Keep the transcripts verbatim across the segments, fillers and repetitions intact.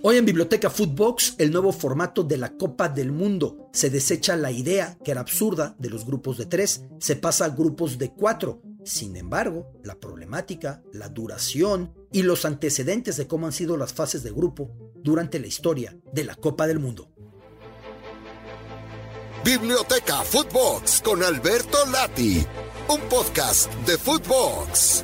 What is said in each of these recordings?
Hoy en Biblioteca Footbox, el nuevo formato de la Copa del Mundo. Se desecha la idea, que era absurda, de los grupos de tres, se pasa a grupos de cuatro. Sin embargo, la problemática, la duración y los antecedentes de cómo han sido las fases de grupo durante la historia de la Copa del Mundo. Biblioteca Footbox con Alberto Lati, un podcast de Footbox.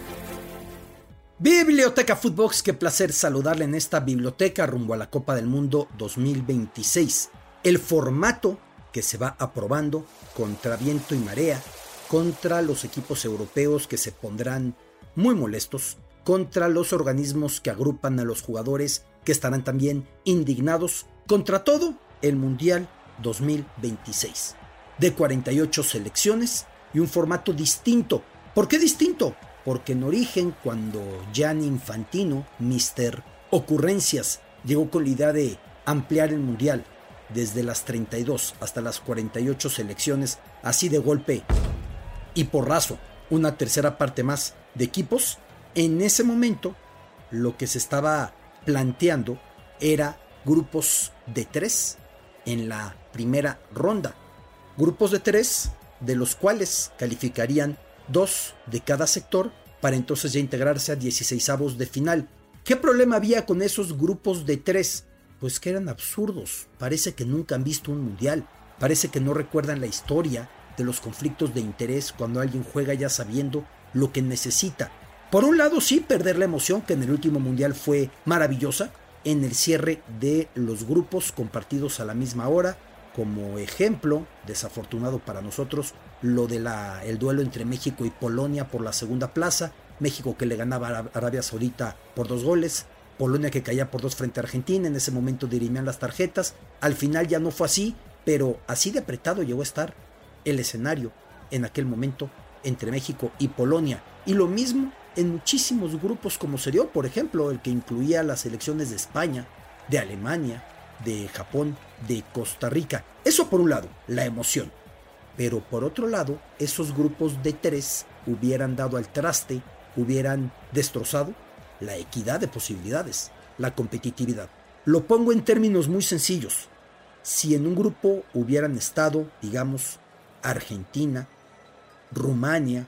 Biblioteca Footbox, qué placer saludarle en esta biblioteca rumbo a la Copa del Mundo dos mil veintiséis. El formato que se va aprobando contra viento y marea, contra los equipos europeos que se pondrán muy molestos, contra los organismos que agrupan a los jugadores que estarán también indignados, contra todo el Mundial dos mil veintiséis. De cuarenta y ocho selecciones y un formato distinto. ¿Por qué distinto? Porque en origen, cuando Gianni Infantino, mister Ocurrencias, llegó con la idea de ampliar el Mundial desde las treinta y dos hasta las cuarenta y ocho selecciones, así de golpe y porrazo, una tercera parte más de equipos, en ese momento lo que se estaba planteando era grupos de tres en la primera ronda. Grupos de tres, de los cuales calificarían dos de cada sector para entonces ya integrarse a dieciseisavos de final. ¿Qué problema había con esos grupos de tres? Pues que eran absurdos. Parece que nunca han visto un mundial. Parece que no recuerdan la historia de los conflictos de interés cuando alguien juega ya sabiendo lo que necesita. Por un lado, sí, perder la emoción, que en el último mundial fue maravillosa, en el cierre de los grupos compartidos a la misma hora. Como ejemplo, desafortunado para nosotros, lo del el duelo entre México y Polonia por la segunda plaza. México que le ganaba a Arabia Saudita por dos goles. Polonia que caía por dos frente a Argentina. En ese momento dirimían las tarjetas. Al final ya no fue así, pero así de apretado llegó a estar el escenario en aquel momento entre México y Polonia. Y lo mismo en muchísimos grupos como se dio, por ejemplo, el que incluía las selecciones de España, de Alemania, de Japón, de Costa Rica. Eso por un lado, la emoción. Pero por otro lado, esos grupos de tres hubieran dado al traste, hubieran destrozado la equidad de posibilidades, la competitividad. Lo pongo en términos muy sencillos. Si en un grupo hubieran estado, digamos, Argentina, Rumania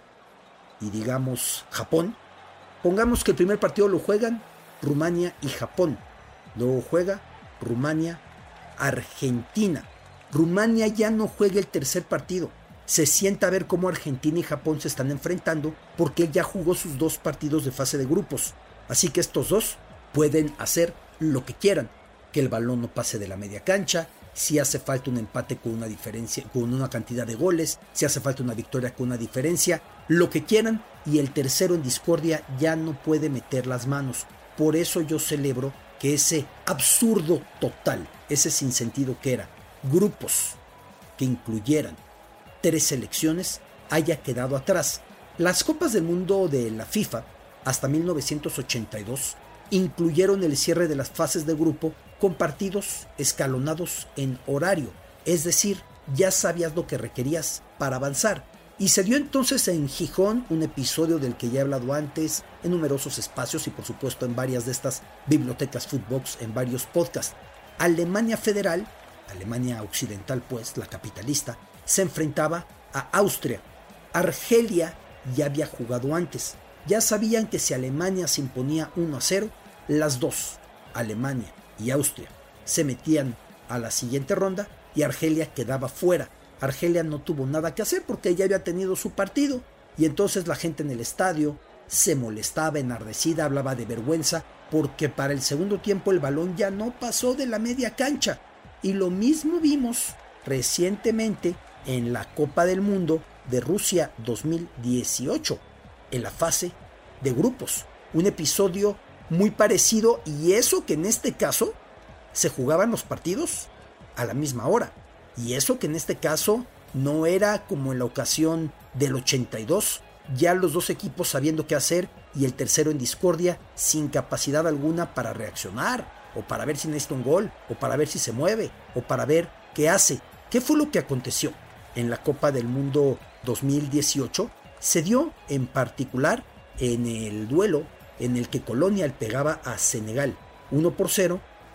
y digamos Japón, pongamos que el primer partido lo juegan Rumania y Japón. Luego juega Rumania, Argentina. Rumania ya no juega el tercer partido. Se sienta a ver cómo Argentina y Japón se están enfrentando porque él ya jugó sus dos partidos de fase de grupos. Así que estos dos pueden hacer lo que quieran. Que el balón no pase de la media cancha, si hace falta un empate con una diferencia, con una cantidad de goles, si hace falta una victoria con una diferencia, lo que quieran, y el tercero en discordia ya no puede meter las manos. Por eso yo celebro que ese absurdo total, ese sinsentido que era grupos que incluyeran tres selecciones, haya quedado atrás. Las Copas del Mundo de la FIFA, hasta mil novecientos ochenta y dos, incluyeron el cierre de las fases de grupo con partidos escalonados en horario, es decir, ya sabías lo que requerías para avanzar. Y se dio entonces en Gijón, un episodio del que ya he hablado antes, en numerosos espacios y por supuesto en varias de estas bibliotecas Footbox, en varios podcasts. Alemania Federal, Alemania Occidental pues, la capitalista, se enfrentaba a Austria. Argelia ya había jugado antes. Ya sabían que si Alemania se imponía uno a cero, las dos, Alemania y Austria, se metían a la siguiente ronda y Argelia quedaba fuera. Argelia no tuvo nada que hacer porque ya había tenido su partido y entonces la gente en el estadio se molestaba, enardecida, hablaba de vergüenza porque para el segundo tiempo el balón ya no pasó de la media cancha. Y lo mismo vimos recientemente en la Copa del Mundo de Rusia dos mil dieciocho, en la fase de grupos. Un episodio muy parecido, y eso que en este caso se jugaban los partidos a la misma hora. Y eso que en este caso no era como en la ocasión del ochenta y dos, ya los dos equipos sabiendo qué hacer y el tercero en discordia sin capacidad alguna para reaccionar, o para ver si necesita un gol, o para ver si se mueve, o para ver qué hace. ¿Qué fue lo que aconteció en la Copa del Mundo dos mil dieciocho? Se dio en particular en el duelo en el que Colonia le pegaba a Senegal uno por cero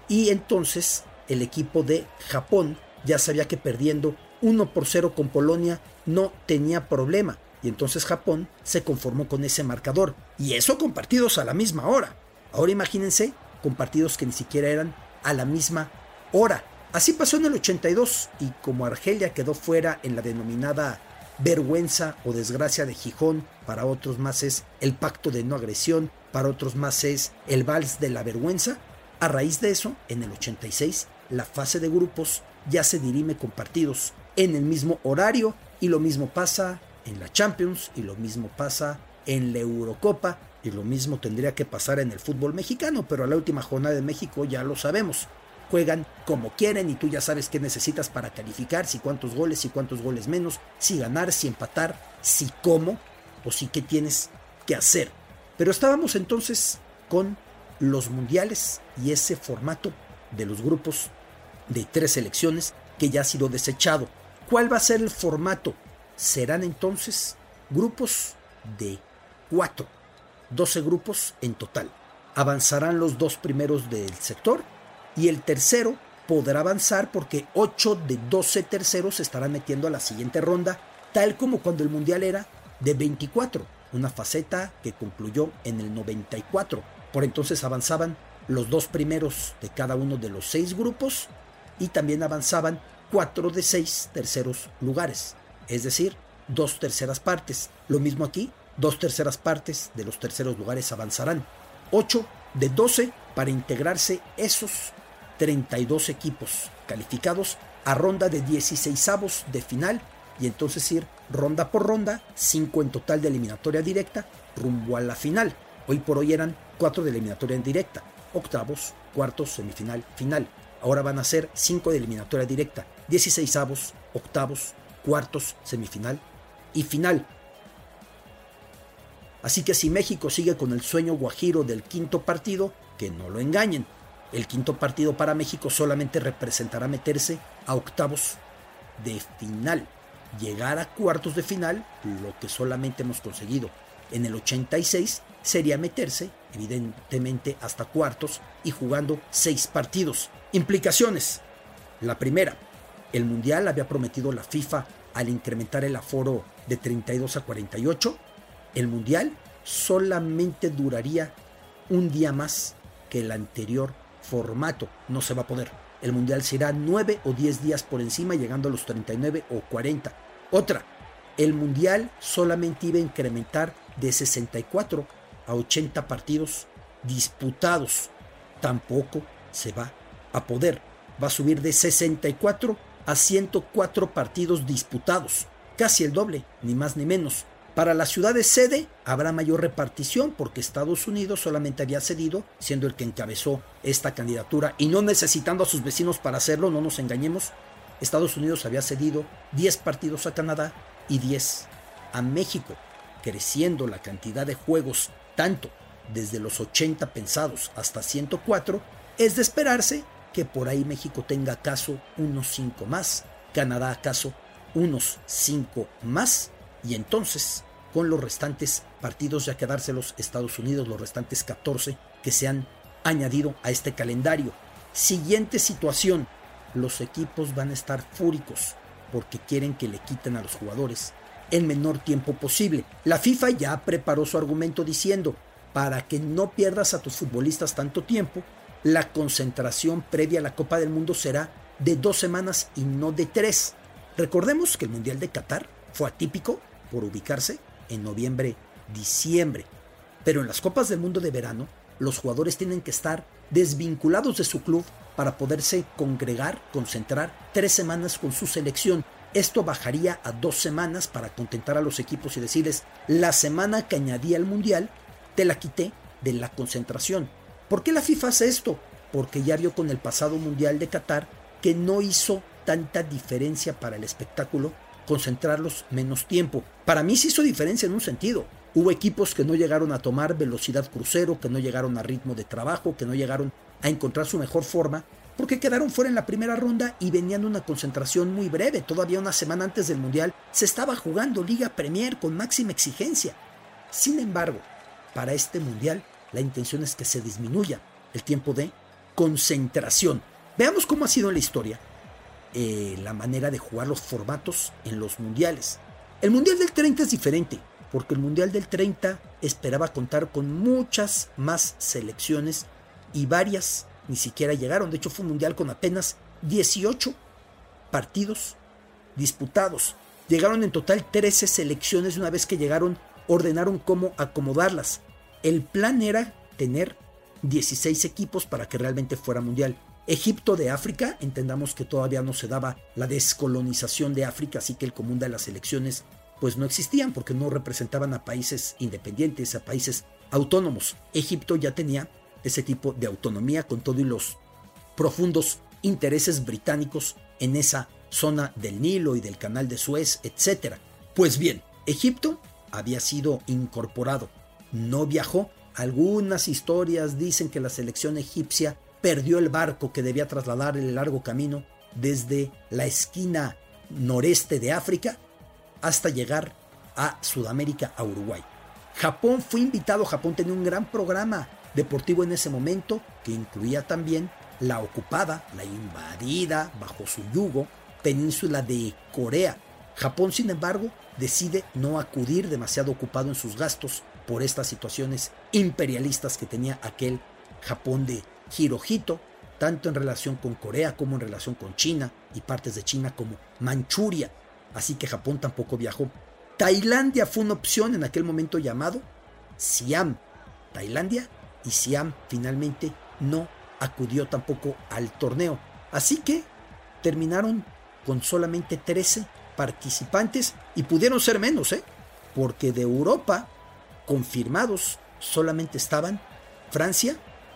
y entonces el equipo de Japón ya sabía que perdiendo uno por cero con Polonia no tenía problema, y entonces Japón se conformó con ese marcador, y eso con partidos a la misma hora. Ahora imagínense con partidos que ni siquiera eran a la misma hora. Así pasó en el ochenta y dos, y como Argelia quedó fuera en la denominada vergüenza o desgracia de Gijón, para otros más es el pacto de no agresión, para otros más es el vals de la vergüenza. A raíz de eso, en el ochenta y seis, la fase de grupos ya se dirime con partidos en el mismo horario, y lo mismo pasa en la Champions, y lo mismo pasa en la Eurocopa, y lo mismo tendría que pasar en el fútbol mexicano, pero a la última jornada de México ya lo sabemos. Juegan como quieren y tú ya sabes qué necesitas para calificar, si cuántos goles, si cuántos goles menos, si ganar, si empatar, si cómo o si qué tienes que hacer. Pero estábamos entonces con los mundiales y ese formato de los grupos de tres selecciones que ya ha sido desechado. ¿Cuál va a ser el formato? Serán entonces grupos de cuatro, doce grupos en total. Avanzarán los dos primeros del sector, y el tercero podrá avanzar porque ocho de doce terceros se estarán metiendo a la siguiente ronda, tal como cuando el mundial era de veinticuatro, una faceta que concluyó en el noventa y cuatro. Por entonces avanzaban los dos primeros de cada uno de los seis grupos, y también avanzaban cuatro de seis terceros lugares, es decir, dos terceras partes. Lo mismo aquí, dos terceras partes de los terceros lugares avanzarán. ocho de doce para integrarse esos treinta y dos equipos calificados a ronda de dieciseisavos de final, y entonces ir ronda por ronda, cinco en total de eliminatoria directa, rumbo a la final. Hoy por hoy eran cuatro de eliminatoria directa, octavos, cuartos, semifinal, final. Ahora van a ser cinco de eliminatoria directa, dieciseisavos, octavos, cuartos, semifinal y final. Así que si México sigue con el sueño guajiro del quinto partido, que no lo engañen. El quinto partido para México solamente representará meterse a octavos de final. Llegar a cuartos de final, lo que solamente hemos conseguido en el ochenta y seis, sería meterse, evidentemente, hasta cuartos y jugando seis partidos. Implicaciones. La primera, el Mundial había prometido la FIFA al incrementar el aforo de treinta y dos a cuarenta y ocho. El Mundial solamente duraría un día más que el anterior formato. No se va a poder. El Mundial será nueve o diez días por encima, llegando a los treinta y nueve o cuarenta. Otra, el Mundial solamente iba a incrementar de sesenta y cuatro a ochenta partidos disputados. Tampoco se va a poder. Va a subir de sesenta y cuatro a ciento cuatro partidos disputados. Casi el doble, ni más ni menos. Para las ciudades sede habrá mayor repartición porque Estados Unidos solamente había cedido, siendo el que encabezó esta candidatura y no necesitando a sus vecinos para hacerlo, no nos engañemos. Estados Unidos había cedido diez partidos a Canadá y diez a México, creciendo la cantidad de juegos tanto desde los ochenta pensados hasta ciento cuatro. Es de esperarse que por ahí México tenga acaso unos cinco más, Canadá acaso unos cinco más, y entonces con los restantes partidos ya quedárselos Estados Unidos, los restantes catorce que se han añadido a este calendario. Siguiente situación, los equipos van a estar fúricos porque quieren que le quiten a los jugadores el menor tiempo posible. La FIFA ya preparó su argumento diciendo, para que no pierdas a tus futbolistas tanto tiempo, la concentración previa a la Copa del Mundo será de dos semanas y no de tres. Recordemos que el Mundial de Qatar fue atípico por ubicarse en noviembre, diciembre. Pero en las Copas del Mundo de verano, los jugadores tienen que estar desvinculados de su club para poderse congregar, concentrar tres semanas con su selección. Esto bajaría a dos semanas para contentar a los equipos y decirles, la semana que añadí al Mundial, te la quité de la concentración. ¿Por qué la FIFA hace esto? Porque ya vio con el pasado Mundial de Qatar que no hizo tanta diferencia para el espectáculo concentrarlos menos tiempo. Para mí sí hizo diferencia en un sentido. Hubo equipos que no llegaron a tomar velocidad crucero, que no llegaron a ritmo de trabajo, que no llegaron a encontrar su mejor forma, porque quedaron fuera en la primera ronda y venían una concentración muy breve. Todavía una semana antes del Mundial se estaba jugando Liga Premier con máxima exigencia. Sin embargo, para este Mundial la intención es que se disminuya el tiempo de concentración. Veamos cómo ha sido en la historia eh, la manera de jugar los formatos en los mundiales. El Mundial del treinta es diferente, porque el Mundial del treinta esperaba contar con muchas más selecciones y varias ni siquiera llegaron. De hecho, fue un Mundial con apenas dieciocho partidos disputados. Llegaron en total trece selecciones y una vez que llegaron, ordenaron cómo acomodarlas. El plan era tener dieciséis equipos para que realmente fuera mundial. Egipto de África, entendamos que todavía no se daba la descolonización de África, así que el común de las selecciones pues no existían porque no representaban a países independientes, a países autónomos. Egipto ya tenía ese tipo de autonomía con todo y los profundos intereses británicos en esa zona del Nilo y del Canal de Suez, etcétera. Pues bien, Egipto había sido incorporado, no viajó. Algunas historias dicen que la selección egipcia perdió el barco que debía trasladar el largo camino desde la esquina noreste de África hasta llegar a Sudamérica, a Uruguay. Japón fue invitado, Japón tenía un gran programa deportivo en ese momento que incluía también la ocupada, la invadida bajo su yugo península de Corea. Japón, sin embargo, decide no acudir, demasiado ocupado en sus gastos por estas situaciones imperialistas que tenía aquel Japón de Hirohito, tanto en relación con Corea como en relación con China y partes de China como Manchuria. Así que Japón tampoco viajó. Tailandia fue una opción en aquel momento llamado Siam. Tailandia y Siam finalmente no acudió tampoco al torneo. Así que terminaron con solamente trece participantes y pudieron ser menos, ¿eh? Porque de Europa confirmados solamente estaban Francia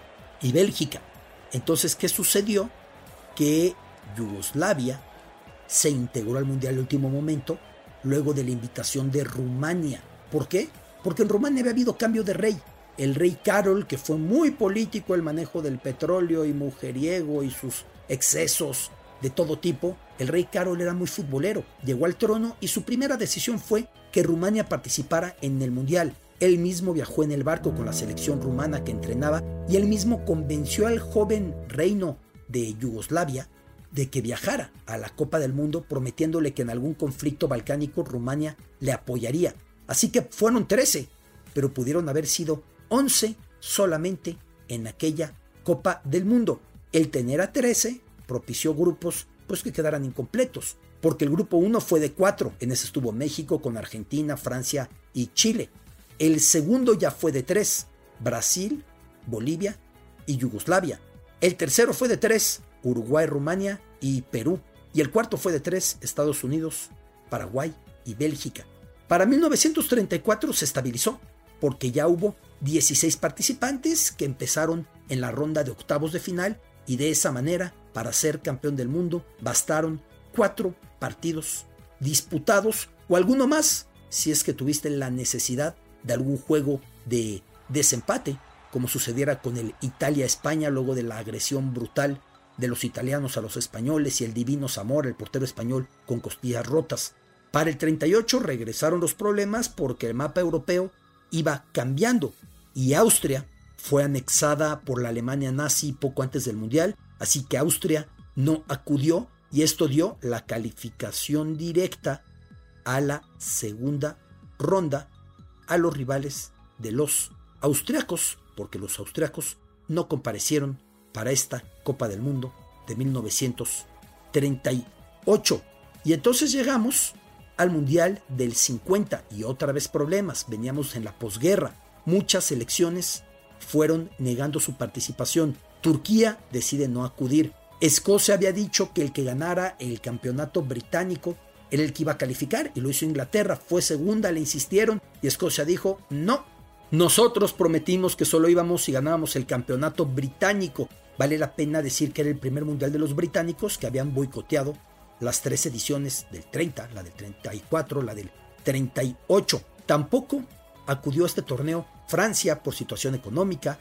y Bélgica. Entonces, ¿qué sucedió? Que Yugoslavia se integró al Mundial de último momento luego de la invitación de Rumania. ¿Por qué? Porque en Rumania había habido cambio de rey. El rey Carol, que fue muy político, el manejo del petróleo y mujeriego y sus excesos de todo tipo, el rey Carol era muy futbolero. Llegó al trono y su primera decisión fue que Rumania participara en el Mundial. Él mismo viajó en el barco con la selección rumana que entrenaba y él mismo convenció al joven reino de Yugoslavia de que viajara a la Copa del Mundo, prometiéndole que en algún conflicto balcánico Rumania le apoyaría. Así que fueron trece, pero pudieron haber sido once solamente en aquella Copa del Mundo. El tener a trece propició grupos pues que quedaran incompletos, porque el grupo uno fue de cuatro, en ese estuvo México con Argentina, Francia y Chile. El segundo ya fue de tres, Brasil, Bolivia y Yugoslavia. El tercero fue de tres, Uruguay, Rumania y Perú. Y el cuarto fue de tres, Estados Unidos, Paraguay y Bélgica. Para mil novecientos treinta y cuatro se estabilizó, porque ya hubo dieciséis participantes que empezaron en la ronda de octavos de final y de esa manera, para ser campeón del mundo, bastaron cuatro partidos disputados o alguno más, si es que tuviste la necesidad de algún juego de desempate, como sucediera con el Italia-España luego de la agresión brutal de los italianos a los españoles y el divino Zamora, el portero español, con costillas rotas. Para el treinta y ocho regresaron los problemas porque el mapa europeo iba cambiando y Austria fue anexada por la Alemania nazi poco antes del Mundial, así que Austria no acudió y esto dio la calificación directa a la segunda ronda a los rivales de los austriacos, porque los austriacos no comparecieron para esta Copa del Mundo de mil novecientos treinta y ocho. Y entonces llegamos al Mundial del cincuenta y otra vez problemas, veníamos en la posguerra, muchas selecciones fueron negando su participación. Turquía decide no acudir. Escocia había dicho que el que ganara el campeonato británico era el que iba a calificar y lo hizo Inglaterra, fue segunda, le insistieron y Escocia dijo no, nosotros prometimos que solo íbamos si ganábamos el campeonato británico. Vale la pena decir que era el primer mundial de los británicos que habían boicoteado las tres ediciones del treinta, la del treinta y cuatro, la del treinta y ocho. Tampoco acudió a este torneo Francia por situación económica.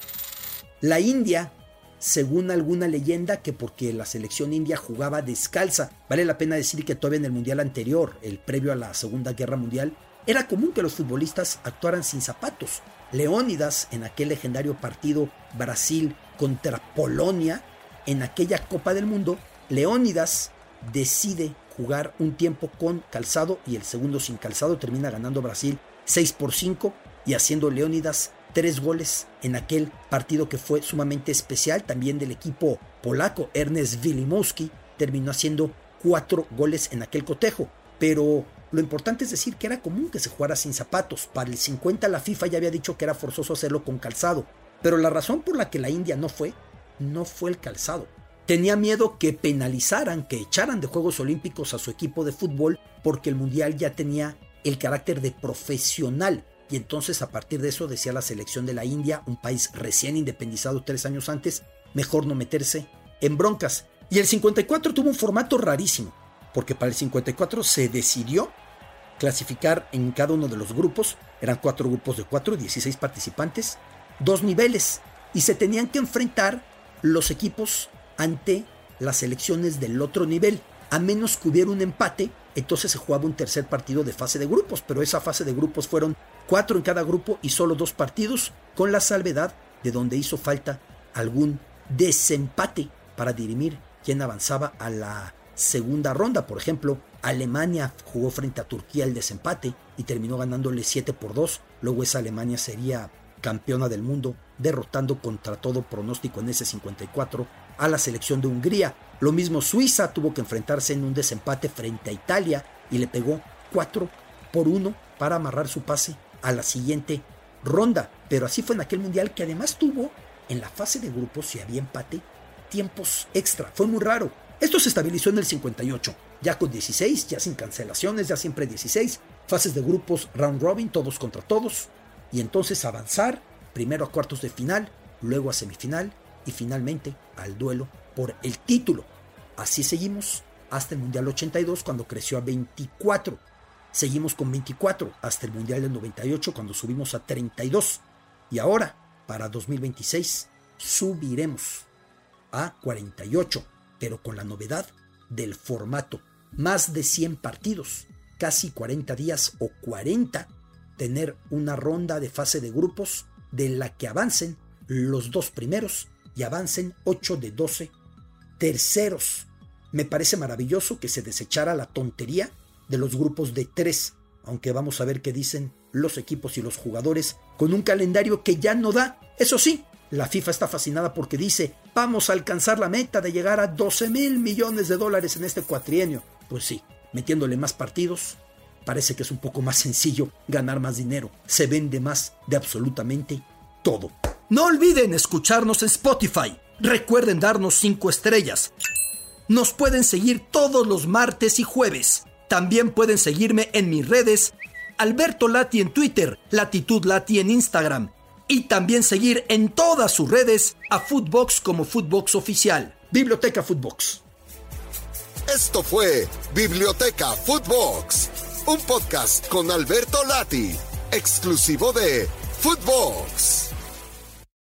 La India, según alguna leyenda, que porque la selección india jugaba descalza. Vale la pena decir que todavía en el mundial anterior, el previo a la Segunda Guerra Mundial, era común que los futbolistas actuaran sin zapatos. Leónidas, en aquel legendario partido Brasil contra Polonia en aquella Copa del Mundo, Leónidas decide jugar un tiempo con calzado y el segundo sin calzado. Termina ganando Brasil seis por cinco y haciendo Leónidas tres goles en aquel partido que fue sumamente especial. También del equipo polaco, Ernest Wilimowski terminó haciendo cuatro goles en aquel cotejo. Pero lo importante es decir que era común que se jugara sin zapatos. Para el cincuenta la FIFA ya había dicho que era forzoso hacerlo con calzado. Pero la razón por la que la India no fue, no fue el calzado. Tenía miedo que penalizaran, que echaran de Juegos Olímpicos a su equipo de fútbol porque el Mundial ya tenía el carácter de profesional. Y entonces a partir de eso decía la selección de la India, un país recién independizado tres años antes, mejor no meterse en broncas. Y el cincuenta y cuatro tuvo un formato rarísimo, porque para el cincuenta y cuatro se decidió clasificar en cada uno de los grupos. Eran cuatro grupos de cuatro, dieciséis participantes, dos niveles, y se tenían que enfrentar los equipos ante las selecciones del otro nivel. A menos que hubiera un empate, entonces se jugaba un tercer partido de fase de grupos, pero esa fase de grupos fueron cuatro en cada grupo y solo dos partidos, con la salvedad de donde hizo falta algún desempate para dirimir quién avanzaba a la segunda ronda. Por ejemplo, Alemania jugó frente a Turquía el desempate y terminó ganándole siete por dos. Luego esa Alemania sería campeona del mundo, derrotando contra todo pronóstico en ese cincuenta y cuatro a la selección de Hungría. Lo mismo Suiza tuvo que enfrentarse en un desempate frente a Italia y le pegó cuatro por uno para amarrar su pase a la siguiente ronda. Pero así fue en aquel mundial, que además tuvo en la fase de grupos, si había empate, tiempos extra. Fue muy raro. Esto se estabilizó en el cincuenta y ocho, ya con dieciséis, ya sin cancelaciones, ya siempre dieciséis, fases de grupos round robin, todos contra todos, y entonces avanzar primero a cuartos de final, luego a semifinal y finalmente al duelo por el título. Así seguimos hasta el Mundial ochenta y dos, cuando creció a veinticuatro. Seguimos con veinticuatro hasta el Mundial del noventa y ocho, cuando subimos a treinta y dos. Y ahora, para dos mil veintiséis, subiremos a cuarenta y ocho, pero con la novedad del formato. Más de cien partidos, casi cuarenta días o cuarenta, tener una ronda de fase de grupos de la que avancen los dos primeros y avancen ocho de doce terceros. Me parece maravilloso que se desechara la tontería de los grupos de tres, aunque vamos a ver qué dicen los equipos y los jugadores con un calendario que ya no da. Eso sí, la FIFA está fascinada porque dice: vamos a alcanzar la meta de llegar a doce mil millones de dólares en este cuatrienio. Pues sí, metiéndole más partidos, parece que es un poco más sencillo ganar más dinero. Se vende más de absolutamente todo. No olviden escucharnos en Spotify. Recuerden darnos cinco estrellas. Nos pueden seguir todos los martes y jueves. También pueden seguirme en mis redes: Alberto Lati en Twitter, Latitud Lati en Instagram. Y también seguir en todas sus redes a Footbox como Footbox Oficial. Biblioteca Footbox. Esto fue Biblioteca Footbox, un podcast con Alberto Lati, exclusivo de Footbox.